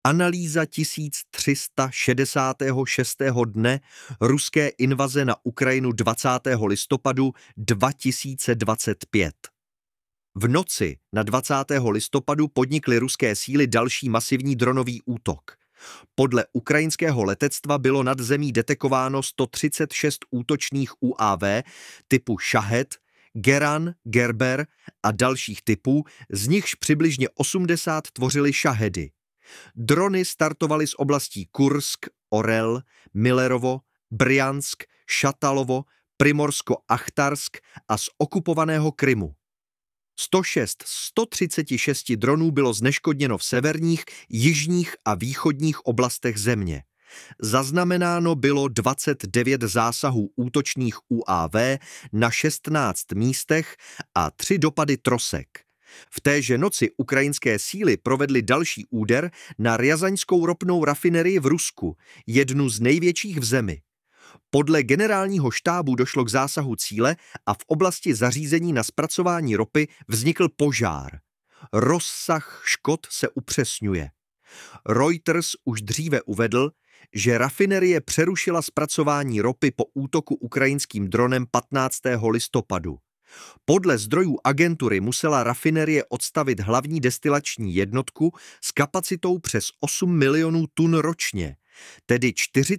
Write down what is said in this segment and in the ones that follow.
Analýza 1366. dne ruské invaze na Ukrajinu 20. listopadu 2025. V noci na 20. listopadu podnikly ruské síly další masivní dronový útok. Podle ukrajinského letectva bylo nad zemí detekováno 136 útočných UAV typu Shahed, Geran, Gerber a dalších typů, z nichž přibližně 80 tvořily Shahedy. Drony startovaly z oblastí Kursk, Orel, Millerovo, Brjansk, Šatalovo, Primorsko-Achtarsk a z okupovaného Krymu. 106 z 136 dronů bylo zneškodněno v severních, jižních a východních oblastech země. Zaznamenáno bylo 29 zásahů útočných UAV na 16 místech a 3 dopady trosek. V téže noci ukrajinské síly provedly další úder na rjazaňskou ropnou rafinerii v Rusku, jednu z největších v zemi. Podle generálního štábu došlo k zásahu cíle a v oblasti zařízení na zpracování ropy vznikl požár. Rozsah škod se upřesňuje. Reuters už dříve uvedl, že rafinerie přerušila zpracování ropy po útoku ukrajinským dronem 15. listopadu. Podle zdrojů agentury musela rafinerie odstavit hlavní destilační jednotku s kapacitou přes 8 milionů tun ročně, tedy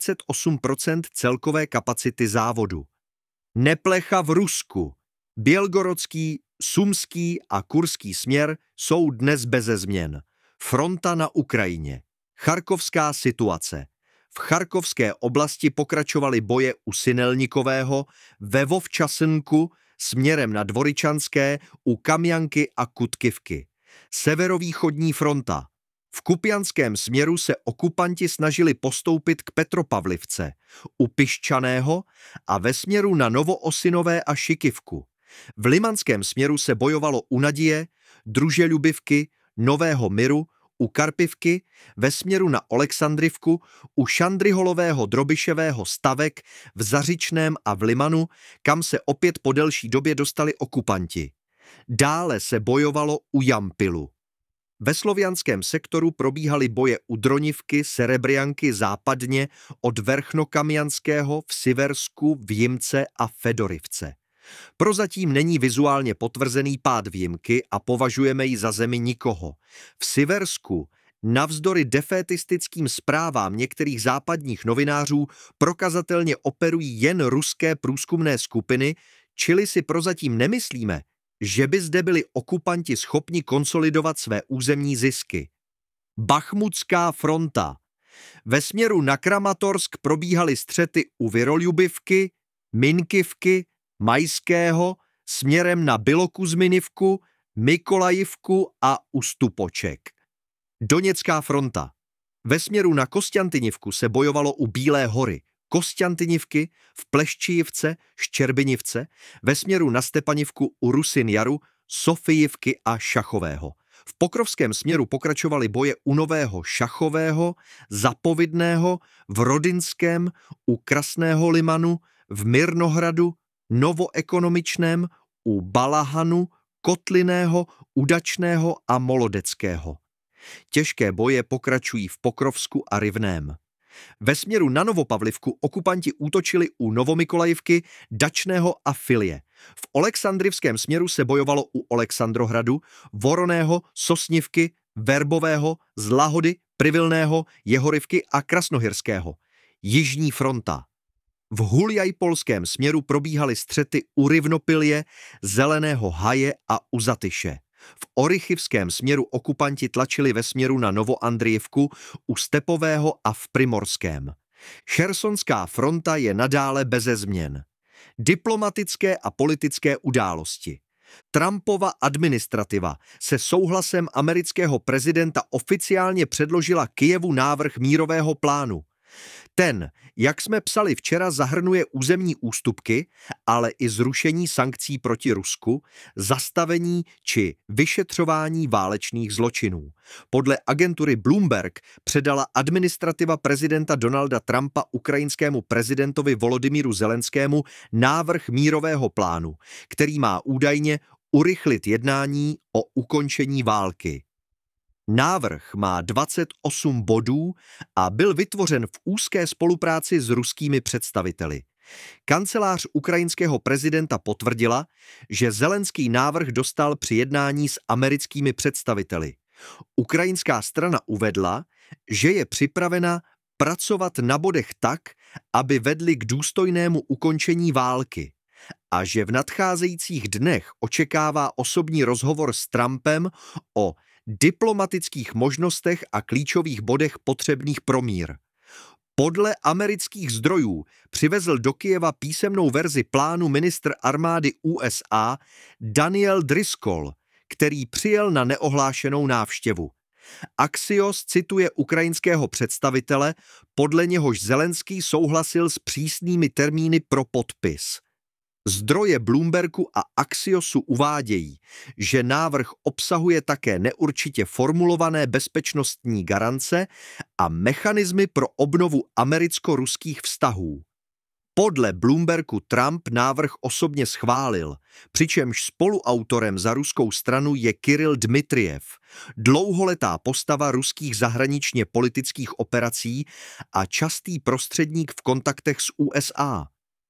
48% celkové kapacity závodu. Neplecha v Rusku. Bělgorodský, Sumský a Kurský směr jsou dnes beze změn. Fronta na Ukrajině. Charkovská situace. V Charkovské oblasti pokračovaly boje u Sinelnikového, ve Vovčasynku, směrem na Dvoričanské, u Kamjanky a Kutkivky. Severovýchodní fronta. V Kupianském směru se okupanti snažili postoupit k Petropavlivce, u Piščaného a ve směru na Novoosinové a Šikivku. V Limanském směru se bojovalo u Naděje, Druželubivky, Nového Miru, u Karpivky, ve směru na Oleksandrivku, u Šandryholového Drobiševého stavek, v Zařičném a v Limanu, kam se opět po delší době dostali okupanti. Dále se bojovalo u Jampilu. Ve slovianském sektoru probíhaly boje u Dronivky, Serebrianky západně od Verchnokamjanského, v Siversku, v Jimce a Fedorivce. Prozatím není vizuálně potvrzený pád výjimky a považujeme ji za zemi nikoho. V Siversku, navzdory defétistickým zprávám některých západních novinářů, prokazatelně operují jen ruské průzkumné skupiny, čili si prozatím nemyslíme, že by zde byli okupanti schopni konsolidovat své územní zisky. Bachmutská fronta. Ve směru na Kramatorsk probíhaly střety u Vyroljubivky, Minkivky, Majského, směrem na Bilokuzminivku, Mykolajivku a Ustupoček. Doněcká fronta. Ve směru na Kostjantinivku se bojovalo u Bílé hory, Kostjantinivky, v Pleščijivce, Ščerbinivce, ve směru na Stepanivku u Rusin Jaru, Sofijivky a Šachového. V Pokrovském směru pokračovaly boje u Nového Šachového, Zapovidného, v Rodinském, u Krasného Limanu, v Mirnohradu, Novoekonomičném, u Balahanu, Kotliného, Udačného a Molodeckého. Těžké boje pokračují v Pokrovsku a Rivném. Ve směru na Novopavlivku okupanti útočili u Novomykolajivky, Dačného a Filie. V Oleksandrivském směru se bojovalo u Oleksandrohradu, Voroného, Sosnivky, Verbového, Zlahody, Privilného, Jehorivky a Krasnohyrského. Jižní fronta. V Huljajpolském směru probíhaly střety u Rivnopilje, Zeleného Haje a u Zatyše. V Orychivském směru okupanti tlačili ve směru na Novoandrijivku, u Stepového a v Primorském. Chersonská fronta je nadále beze změn. Diplomatické a politické události. Trumpova administrativa se souhlasem amerického prezidenta oficiálně předložila Kyjevu návrh mírového plánu. Ten, jak jsme psali včera, zahrnuje územní ústupky, ale i zrušení sankcí proti Rusku, zastavení či vyšetřování válečných zločinů. Podle agentury Bloomberg předala administrativa prezidenta Donalda Trumpa ukrajinskému prezidentovi Volodymyru Zelenskému návrh mírového plánu, který má údajně urychlit jednání o ukončení války. Návrh má 28 bodů a byl vytvořen v úzké spolupráci s ruskými představiteli. Kancelář ukrajinského prezidenta potvrdila, že Zelenský návrh dostal při jednání s americkými představiteli. Ukrajinská strana uvedla, že je připravena pracovat na bodech tak, aby vedli k důstojnému ukončení války a že v nadcházejících dnech očekává osobní rozhovor s Trumpem o diplomatických možnostech a klíčových bodech potřebných pro mír. Podle amerických zdrojů přivezl do Kyjeva písemnou verzi plánu ministr armády USA Daniel Driscoll, který přijel na neohlášenou návštěvu. Axios cituje ukrajinského představitele, podle něhož Zelenský souhlasil s přísnými termíny pro podpis. Zdroje Bloombergu a Axiosu uvádějí, že návrh obsahuje také neurčitě formulované bezpečnostní garance a mechanismy pro obnovu americko-ruských vztahů. Podle Bloombergu Trump návrh osobně schválil, přičemž spoluautorem za ruskou stranu je Kiril Dmitrijev, dlouholetá postava ruských zahraničně politických operací a častý prostředník v kontaktech s USA.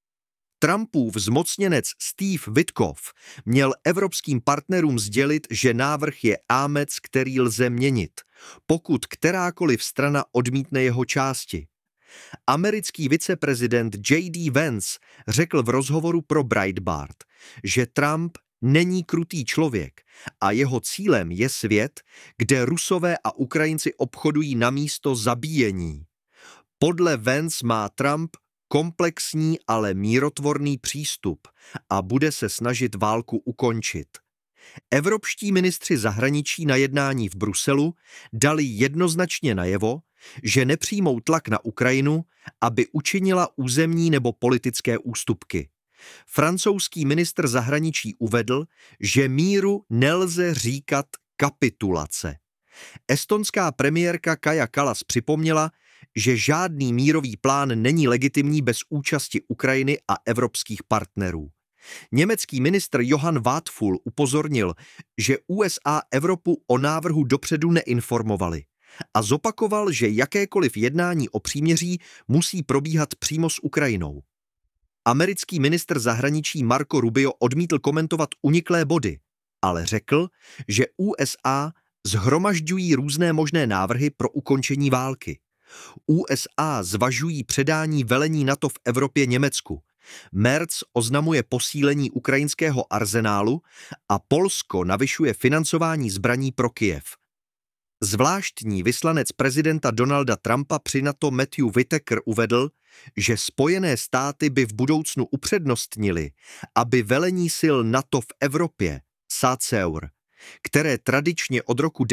Trumpův zmocněnec Steve Witkoff měl evropským partnerům sdělit, že návrh je ámec, který lze měnit, pokud kterákoliv strana odmítne jeho části. Americký viceprezident J.D. Vance řekl v rozhovoru pro Breitbart, že Trump není krutý člověk a jeho cílem je svět, kde Rusové a Ukrajinci obchodují namísto zabíjení. Podle Vance má Trump komplexní, ale mírotvorný přístup a bude se snažit válku ukončit. Evropští ministři zahraničí na jednání v Bruselu dali jednoznačně najevo, že nepřijmou tlak na Ukrajinu, aby učinila územní nebo politické ústupky. Francouzský ministr zahraničí uvedl, že míru nelze říkat kapitulace. Estonská premiérka Kaja Kallas připomněla, že žádný mírový plán není legitimní bez účasti Ukrajiny a evropských partnerů. Německý ministr Johann Wattfull upozornil, že USA Evropu o návrhu dopředu neinformovali a zopakoval, že jakékoliv jednání o příměří musí probíhat přímo s Ukrajinou. Americký ministr zahraničí Marco Rubio odmítl komentovat uniklé body, ale řekl, že USA shromažďují různé možné návrhy pro ukončení války. USA zvažují předání velení NATO v Evropě Německu. Merz oznamuje posílení ukrajinského arzenálu a Polsko navyšuje financování zbraní pro Kyjev. Zvláštní vyslanec prezidenta Donalda Trumpa při NATO Matthew Whitaker uvedl, že Spojené státy by v budoucnu upřednostnili, aby velení sil NATO v Evropě, SACEUR, které tradičně od roku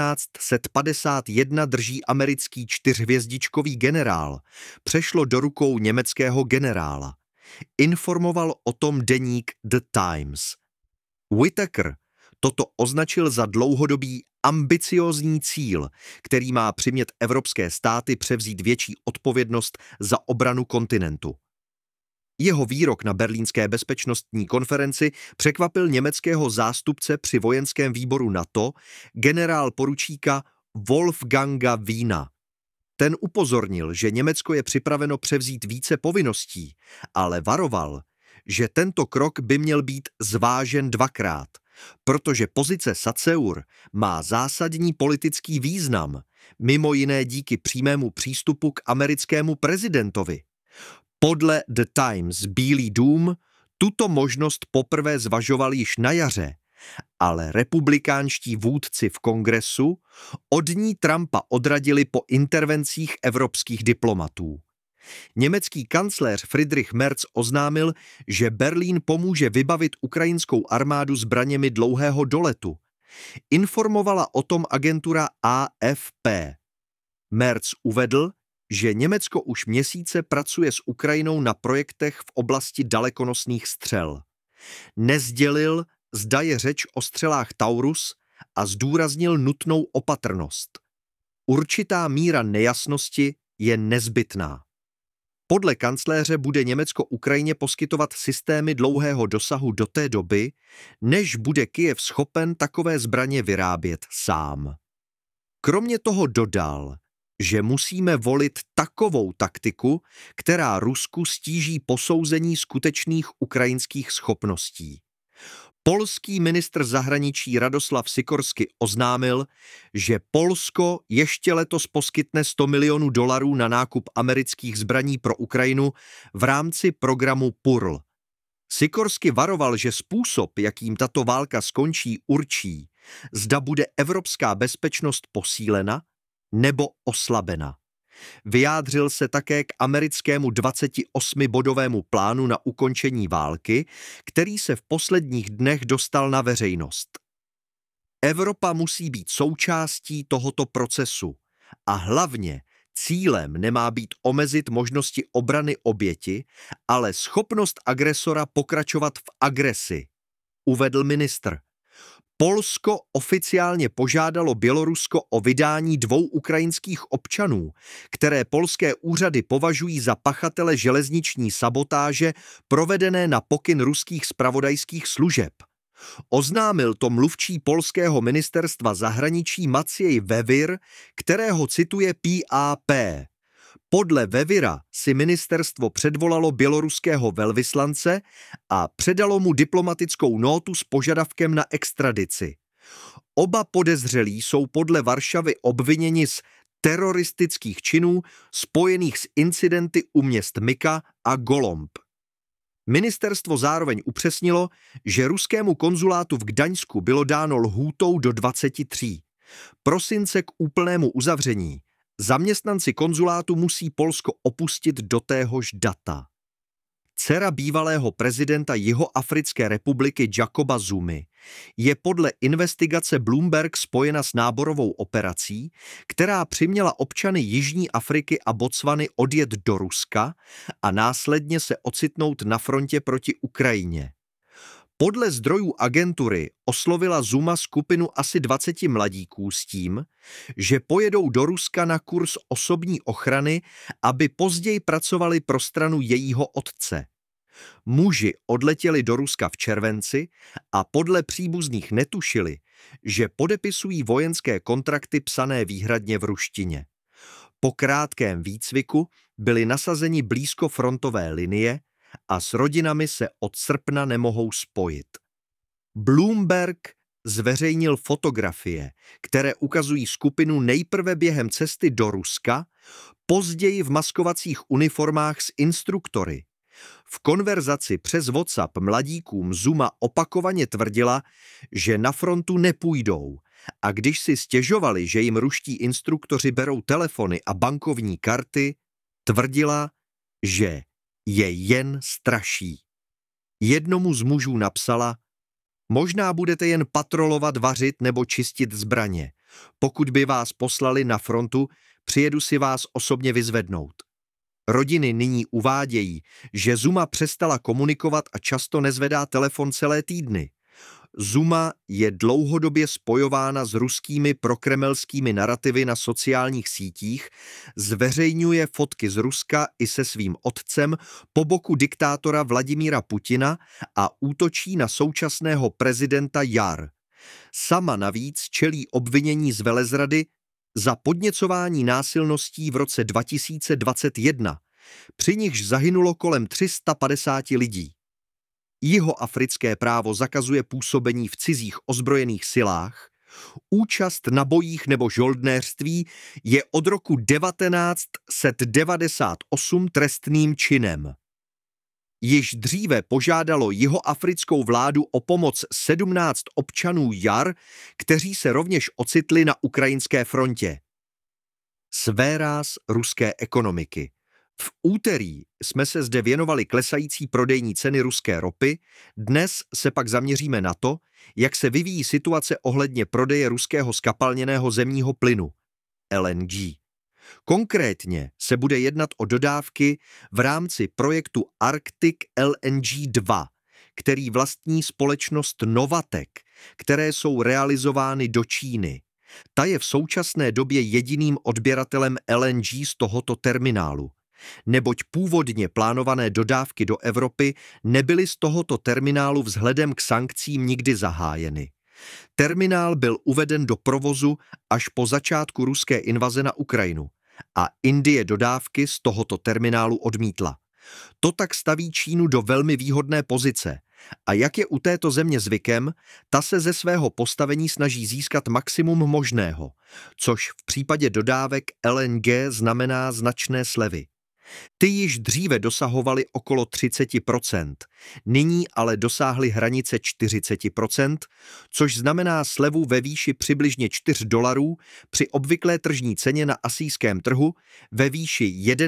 1951 drží americký 4hvězdičkový generál, přešlo do rukou německého generála. Informoval o tom deník The Times. Whitaker toto označil za dlouhodobý ambiciózní cíl, který má přimět evropské státy převzít větší odpovědnost za obranu kontinentu. Jeho výrok na berlínské bezpečnostní konferenci překvapil německého zástupce při vojenském výboru NATO, generál poručíka Wolfganga Wiena. Ten upozornil, že Německo je připraveno převzít více povinností, ale varoval, že tento krok by měl být zvážen dvakrát, protože pozice SACEUR má zásadní politický význam, mimo jiné díky přímému přístupu k americkému prezidentovi. Podle The Times Bílý dům tuto možnost poprvé zvažoval již na jaře, ale republikánští vůdci v kongresu od ní Trumpa odradili po intervencích evropských diplomatů. Německý kancléř Friedrich Merz oznámil, že Berlín pomůže vybavit ukrajinskou armádu zbraněmi dlouhého doletu. Informovala o tom agentura AFP. Merz uvedl, že Německo už měsíce pracuje s Ukrajinou na projektech v oblasti dalekonosných střel. Nesdělil, zda je řeč o střelách Taurus a zdůraznil nutnou opatrnost. Určitá míra nejasnosti je nezbytná. Podle kancléře bude Německo Ukrajině poskytovat systémy dlouhého dosahu do té doby, než bude Kyjev schopen takové zbraně vyrábět sám. Kromě toho dodal, že musíme volit takovou taktiku, která Rusku stíží posouzení skutečných ukrajinských schopností. Polský ministr zahraničí Radoslav Sikorsky oznámil, že Polsko ještě letos poskytne $100 milionů na nákup amerických zbraní pro Ukrajinu v rámci programu PURL. Sikorsky varoval, že způsob, jakým tato válka skončí, určí, zda bude evropská bezpečnost posílena nebo oslabena. Vyjádřil se také k americkému 28-bodovému plánu na ukončení války, který se v posledních dnech dostal na veřejnost. Evropa musí být součástí tohoto procesu a hlavně cílem nemá být omezit možnosti obrany oběti, ale schopnost agresora pokračovat v agresi, uvedl ministr. Polsko oficiálně požádalo Bělorusko o vydání 2 ukrajinských občanů, které polské úřady považují za pachatele železniční sabotáže provedené na pokyn ruských zpravodajských služeb. Oznámil to mluvčí polského ministerstva zahraničí Maciej Vevir, kterého cituje PAP. Podle Vevira si ministerstvo předvolalo běloruského velvyslance a předalo mu diplomatickou nótu s požadavkem na extradici. Oba podezřelí jsou podle Varšavy obviněni z teroristických činů spojených s incidenty u měst Mika a Golomb. Ministerstvo zároveň upřesnilo, že ruskému konzulátu v Gdaňsku bylo dáno lhůtou do 23. prosince k úplnému uzavření. Zaměstnanci konzulátu musí Polsko opustit do téhož data. Dcera bývalého prezidenta Jihoafrické republiky Jacoba Zumy je podle investigace Bloomberg spojena s náborovou operací, která přiměla občany Jižní Afriky a Botswany odjet do Ruska a následně se ocitnout na frontě proti Ukrajině. Podle zdrojů agentury oslovila Zuma skupinu asi 20 mladíků s tím, že pojedou do Ruska na kurz osobní ochrany, aby později pracovali pro stranu jejího otce. Muži odletěli do Ruska v červenci a podle příbuzných netušili, že podepisují vojenské kontrakty psané výhradně v ruštině. Po krátkém výcviku byli nasazeni blízko frontové linie a s rodinami se od srpna nemohou spojit. Bloomberg zveřejnil fotografie, které ukazují skupinu nejprve během cesty do Ruska, později v maskovacích uniformách s instruktory. V konverzaci přes WhatsApp mladíkům Zuma opakovaně tvrdila, že na frontu nepůjdou, a když si stěžovali, že jim ruští instruktoři berou telefony a bankovní karty, tvrdila, že je jen straší. Jednomu z mužů napsala: možná budete jen patrolovat, vařit nebo čistit zbraně. Pokud by vás poslali na frontu, přijedu si vás osobně vyzvednout. Rodiny nyní uvádějí, že Zuma přestala komunikovat a často nezvedá telefon celé týdny. Zuma je dlouhodobě spojována s ruskými prokremelskými narativy na sociálních sítích, zveřejňuje fotky z Ruska i se svým otcem po boku diktátora Vladimíra Putina a útočí na současného prezidenta Jar. Sama navíc čelí obvinění z velezrady za podněcování násilností v roce 2021, při nichž zahynulo kolem 350 lidí. Jihoafrické právo zakazuje působení v cizích ozbrojených silách, účast na bojích nebo žoldnéřství je od roku 1998 trestným činem. Již dříve požádalo jihoafrickou vládu o pomoc 17 občanů Jar, kteří se rovněž ocitli na ukrajinské frontě. Sféra ruské ekonomiky. V úterý jsme se zde věnovali klesající prodejní ceny ruské ropy, dnes se pak zaměříme na to, jak se vyvíjí situace ohledně prodeje ruského zkapalněného zemního plynu, LNG. Konkrétně se bude jednat o dodávky v rámci projektu Arctic LNG 2, který vlastní společnost Novatek, které jsou realizovány do Číny. Ta je v současné době jediným odběratelem LNG z tohoto terminálu, neboť původně plánované dodávky do Evropy nebyly z tohoto terminálu vzhledem k sankcím nikdy zahájeny. Terminál byl uveden do provozu až po začátku ruské invaze na Ukrajinu a Indie dodávky z tohoto terminálu odmítla. To tak staví Čínu do velmi výhodné pozice a jak je u této země zvykem, ta se ze svého postavení snaží získat maximum možného, což v případě dodávek LNG znamená značné slevy. Ty již dříve dosahovaly okolo 30%, nyní ale dosáhly hranice 40%, což znamená slevu ve výši přibližně $4 při obvyklé tržní ceně na asijském trhu ve výši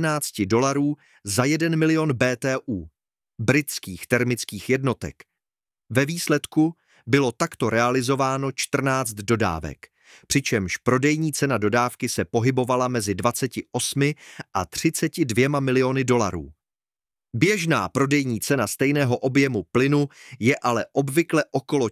$11 za 1 milion BTU, britských termických jednotek. Ve výsledku bylo takto realizováno 14 dodávek, přičemž prodejní cena dodávky se pohybovala mezi 28 a 32 miliony dolarů. Běžná prodejní cena stejného objemu plynu je ale obvykle okolo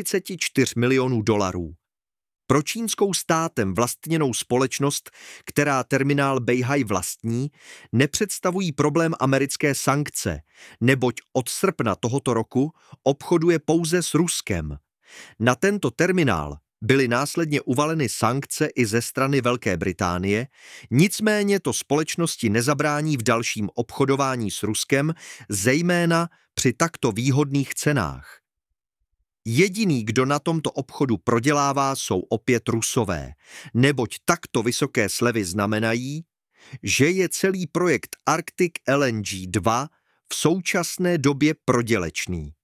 44 milionů dolarů. Pro čínskou státem vlastněnou společnost, která terminál Beihai vlastní, nepředstavují problém americké sankce, neboť od srpna tohoto roku obchoduje pouze s Ruskem. Na tento terminál byly následně uvaleny sankce i ze strany Velké Británie, nicméně to společnosti nezabrání v dalším obchodování s Ruskem, zejména při takto výhodných cenách. Jediný, kdo na tomto obchodu prodělává, jsou opět Rusové, neboť takto vysoké slevy znamenají, že je celý projekt Arctic LNG 2 v současné době prodělečný.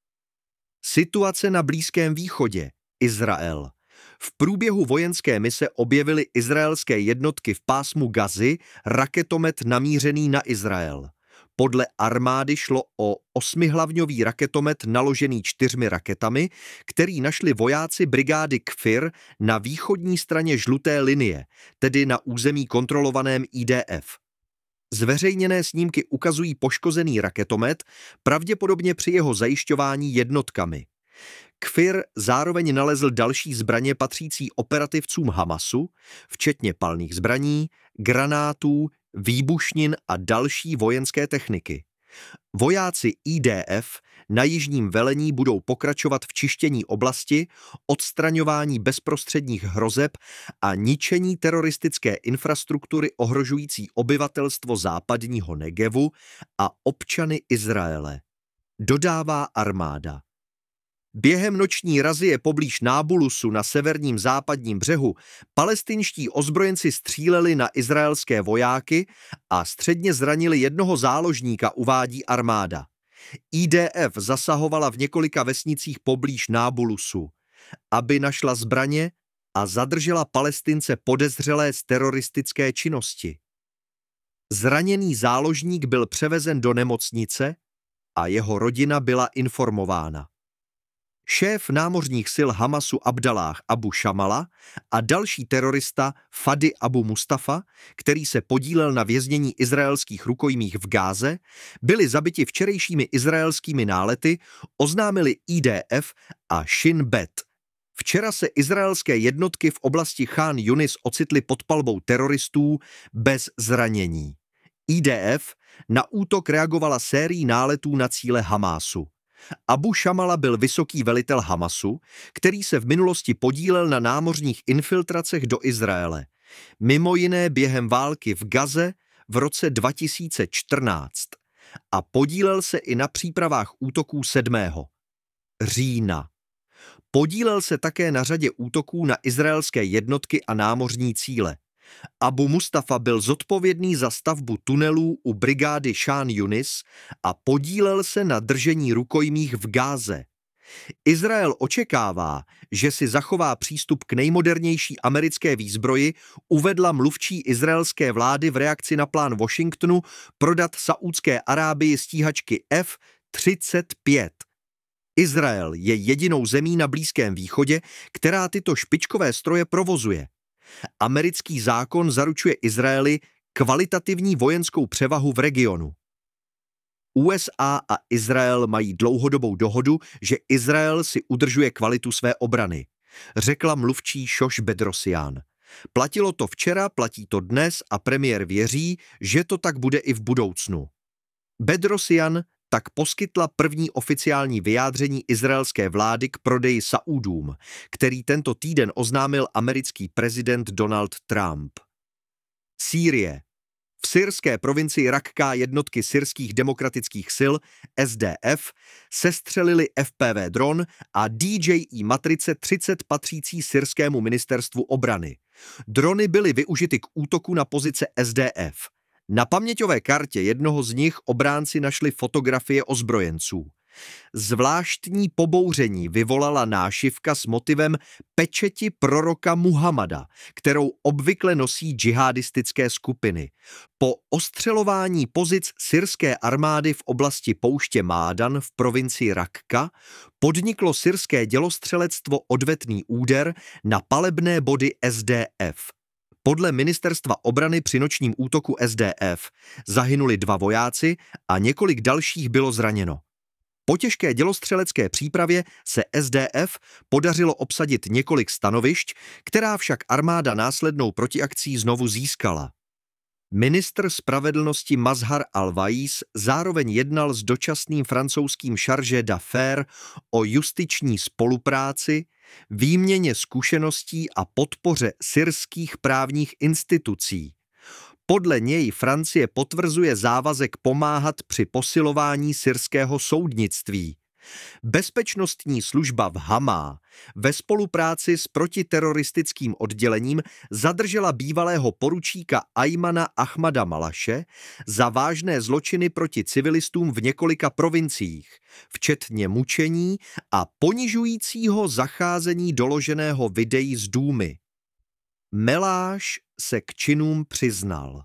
Situace na Blízkém východě, Izrael. V průběhu vojenské mise objevily izraelské jednotky v pásmu Gazy raketomet namířený na Izrael. Podle armády šlo o 8hlavňový raketomet naložený 4 raketami, který našli vojáci brigády Kfir na východní straně žluté linie, tedy na území kontrolovaném IDF. Zveřejněné snímky ukazují poškozený raketomet, pravděpodobně při jeho zajišťování jednotkami. Kfir zároveň nalezl další zbraně patřící operativcům Hamasu, včetně palných zbraní, granátů, výbušnin a další vojenské techniky. Vojáci IDF na jižním velení budou pokračovat v čištění oblasti, odstraňování bezprostředních hrozeb a ničení teroristické infrastruktury ohrožující obyvatelstvo západního Negevu a občany Izraele, dodává armáda. Během noční razie poblíž Nábulusu na severním západním břehu palestinští ozbrojenci stříleli na izraelské vojáky a středně zranili jednoho záložníka, uvádí armáda. IDF zasahovala v několika vesnicích poblíž Nábulusu, aby našla zbraně a zadržela Palestince podezřelé z teroristické činnosti. Zraněný záložník byl převezen do nemocnice a jeho rodina byla informována. Šéf námořních sil Hamasu Abdalláh Abu Shamala a další terorista Fadi Abu Mustafa, který se podílel na věznění izraelských rukojmích v Gáze, byli zabiti včerejšími izraelskými nálety, oznámili IDF a Shin Bet. Včera se izraelské jednotky v oblasti Chan Yunis ocitly pod palbou teroristů bez zranění. IDF na útok reagovala sérií náletů na cíle Hamásu. Abu Shamala byl vysoký velitel Hamasu, který se v minulosti podílel na námořních infiltracech do Izraele, mimo jiné během války v Gaze v roce 2014 a podílel se i na přípravách útoků 7. října. Podílel se také na řadě útoků na izraelské jednotky a námořní cíle. Abu Mustafa byl zodpovědný za stavbu tunelů u brigády Chan Yunis a podílel se na držení rukojmích v Gáze. Izrael očekává, že si zachová přístup k nejmodernější americké výzbroji, uvedla mluvčí izraelské vlády v reakci na plán Washingtonu prodat Saúdské Arábii stíhačky F-35. Izrael je jedinou zemí na Blízkém východě, která tyto špičkové stroje provozuje. Americký zákon zaručuje Izraeli kvalitativní vojenskou převahu v regionu. USA a Izrael mají dlouhodobou dohodu, že Izrael si udržuje kvalitu své obrany, řekla mluvčí Shosh Bedrosian. Platilo to včera, platí to dnes a premiér věří, že to tak bude i v budoucnu. Bedrosian tak poskytla první oficiální vyjádření izraelské vlády k prodeji Saúdům, který tento týden oznámil americký prezident Donald Trump. Sýrie. V syrské provincii Rakká jednotky syrských demokratických sil SDF sestřelili FPV dron a DJI matrice 30 patřící syrskému ministerstvu obrany. Drony byly využity k útoku na pozice SDF. Na paměťové kartě jednoho z nich obránci našli fotografie ozbrojenců. Zvláštní pobouření vyvolala nášivka s motivem pečeti proroka Muhammada, kterou obvykle nosí džihadistické skupiny. Po ostřelování pozic syrské armády v oblasti pouště Mádan v provincii Rakka podniklo syrské dělostřelectvo odvetný úder na palebné body SDF. Podle ministerstva obrany při nočním útoku SDF zahynuli 2 vojáci a několik dalších bylo zraněno. Po těžké dělostřelecké přípravě se SDF podařilo obsadit několik stanovišť, která však armáda následnou protiakcí znovu získala. Ministr spravedlnosti Mazhar al-Wajís zároveň jednal s dočasným francouzským chargé d'affaires o justiční spolupráci, výměně zkušeností a podpoře syrských právních institucí. Podle něj Francie potvrzuje závazek pomáhat při posilování syrského soudnictví. Bezpečnostní služba v Hamá ve spolupráci s protiteroristickým oddělením zadržela bývalého poručíka Ajmana Ahmada Malaše za vážné zločiny proti civilistům v několika provinciích, včetně mučení a ponižujícího zacházení doloženého videí z Důmy. Meláš se k činům přiznal.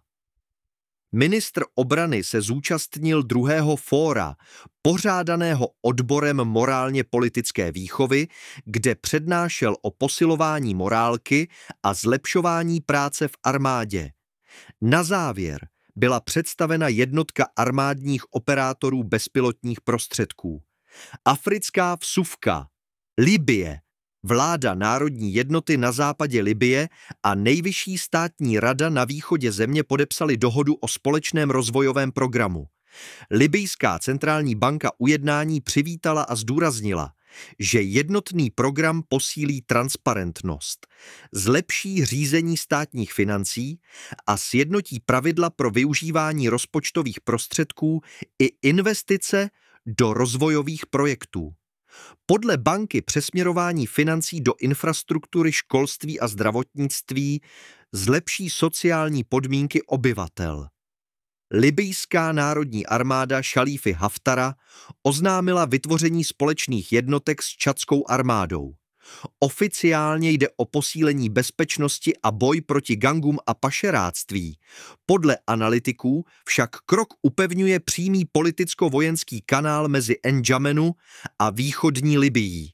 Ministr obrany se zúčastnil druhého fóra, pořádaného odborem morálně politické výchovy, kde přednášel o posilování morálky a zlepšování práce v armádě. Na závěr byla představena jednotka armádních operátorů bezpilotních prostředků. Africká vsuvka, Libye, vláda národní jednoty na západě Libye a nejvyšší státní rada na východě země podepsali dohodu o společném rozvojovém programu. Libyjská centrální banka ujednání přivítala a zdůraznila, že jednotný program posílí transparentnost, zlepší řízení státních financí a sjednotí pravidla pro využívání rozpočtových prostředků i investice do rozvojových projektů. Podle banky přesměrování financí do infrastruktury školství a zdravotnictví zlepší sociální podmínky obyvatel. Libyjská národní armáda Šalífy Haftara oznámila vytvoření společných jednotek s čadskou armádou. Oficiálně jde o posílení bezpečnosti a boj proti gangům a pašeráctví. Podle analytiků však krok upevňuje přímý politicko-vojenský kanál mezi N'Djamenu a východní Libyí.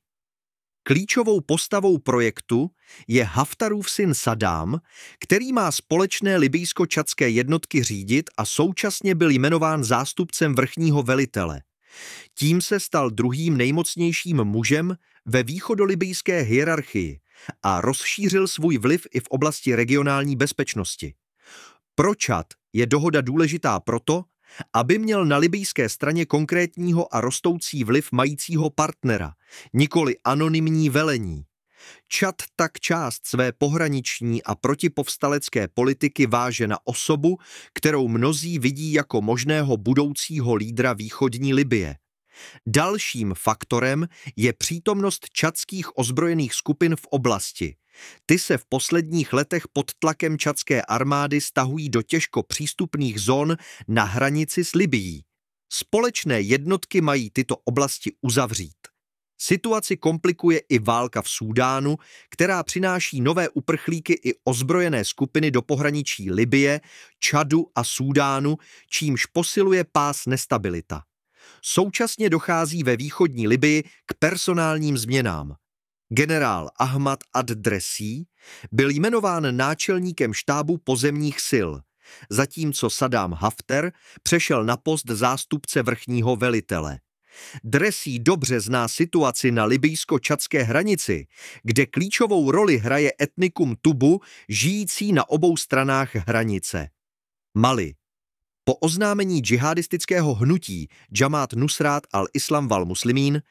Klíčovou postavou projektu je Haftarův syn Sadám, který má společné libyjsko-čadské jednotky řídit a současně byl jmenován zástupcem vrchního velitele. Tím se stal druhým nejmocnějším mužem ve východolibijské hierarchii a rozšířil svůj vliv i v oblasti regionální bezpečnosti. Pro Čad je dohoda důležitá proto, aby měl na libyjské straně konkrétního a rostoucí vliv majícího partnera, nikoli anonymní velení. Čad tak část své pohraniční a protipovstalecké politiky váže na osobu, kterou mnozí vidí jako možného budoucího lídra východní Libye. Dalším faktorem je přítomnost čadských ozbrojených skupin v oblasti. Ty se v posledních letech pod tlakem čadské armády stahují do těžko přístupných zón na hranici s Libyí. Společné jednotky mají tyto oblasti uzavřít. Situaci komplikuje i válka v Súdánu, která přináší nové uprchlíky i ozbrojené skupiny do pohraničí Libye, Čadu a Súdánu, čímž posiluje pás nestabilita. Současně dochází ve východní Libyi k personálním změnám. Generál Ahmad ad-Dressi byl jmenován náčelníkem štábu pozemních sil, zatímco Sadám Haftar přešel na post zástupce vrchního velitele. Dressi dobře zná situaci na libyjsko-čadské hranici, kde klíčovou roli hraje etnikum Tubu žijící na obou stranách hranice. Mali. Po oznámení džihadistického hnutí Jamaat Nusrat al-Islam wal Muslimín,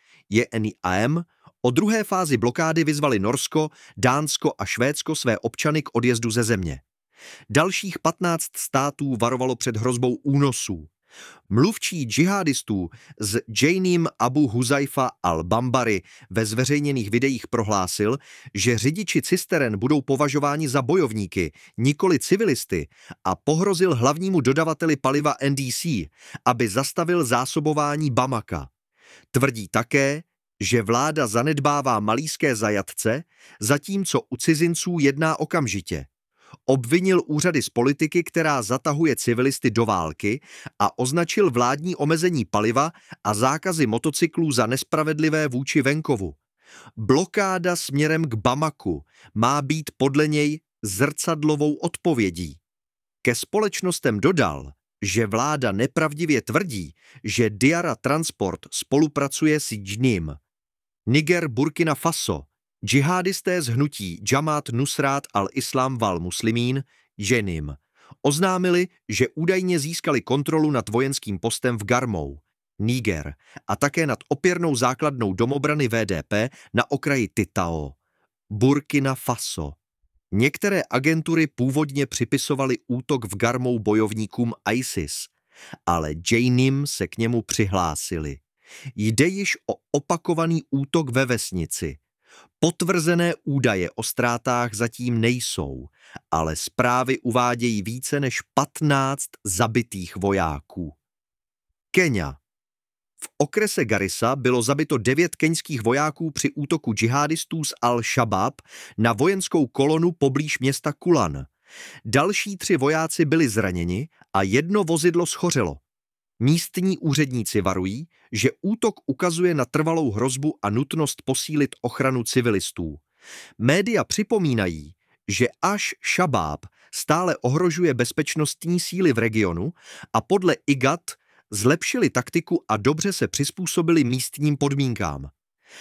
JNIM, o druhé fázi blokády vyzvali Norsko, Dánsko a Švédsko své občany k odjezdu ze země. Dalších 15 států varovalo před hrozbou únosů. Mluvčí džihadistů z Jainim Abu Huzaifa al-Bambari ve zveřejněných videích prohlásil, že řidiči cisteren budou považováni za bojovníky, nikoli civilisty, a pohrozil hlavnímu dodavateli paliva NDC, aby zastavil zásobování Bamaka. Tvrdí také, že vláda zanedbává malíské zajatce, zatímco u cizinců jedná okamžitě. Obvinil úřady z politiky, která zatahuje civilisty do války, a označil vládní omezení paliva a zákazy motocyklů za nespravedlivé vůči venkovu. Blokáda směrem k Bamaku má být podle něj zrcadlovou odpovědí. Ke společnostem dodal, že vláda nepravdivě tvrdí, že Diara Transport spolupracuje s JNIM. Niger, Burkina Faso. Džihadisté z hnutí Jamaat Nusrat al-Islam wal Muslimín, JNIM, oznámili, že údajně získali kontrolu nad vojenským postem v Garmou, Niger, a také nad opěrnou základnou domobrany VDP na okraji Titao, Burkina Faso. Některé agentury původně připisovaly útok v Garmou bojovníkům ISIS, ale JNIM se k němu přihlásili. Jde již o opakovaný útok ve vesnici. Potvrzené údaje o ztrátách zatím nejsou, ale zprávy uvádějí více než 15 zabitých vojáků. Kenya. V okrese Garissa bylo zabito 9 keňských vojáků při útoku džihadistů z Al-Shabaab na vojenskou kolonu poblíž města Kulan. Další 3 vojáci byli zraněni a 1 vozidlo schořelo. Místní úředníci varují, že útok ukazuje na trvalou hrozbu a nutnost posílit ochranu civilistů. Média připomínají, že až Šabáb stále ohrožuje bezpečnostní síly v regionu a podle IGAD zlepšili taktiku a dobře se přizpůsobili místním podmínkám.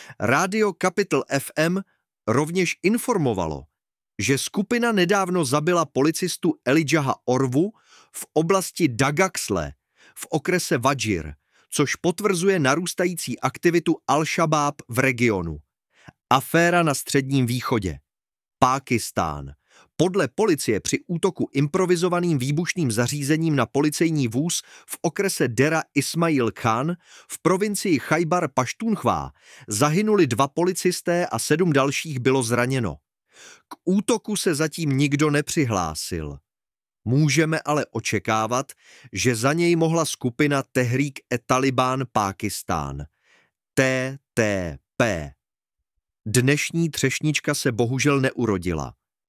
Rádio Capital FM rovněž informovalo, že skupina nedávno zabila policistu Elijah Orvu v oblasti Dagaxle v okrese Wadžir, což potvrzuje narůstající aktivitu Al-Shabaab v regionu. Aféra na Středním východě. Pákistán. Podle policie při útoku improvizovaným výbušným zařízením na policejní vůz v okrese Dera Ismail Khan v provincii Chajbar Paštunchvá zahynuli 2 policisté a 7 dalších bylo zraněno. K útoku se zatím nikdo nepřihlásil. Můžeme ale očekávat, že za něj mohla skupina Tehrík-e-Taliban Pákistán, TTP. Dnešní třešnička se bohužel neurodila.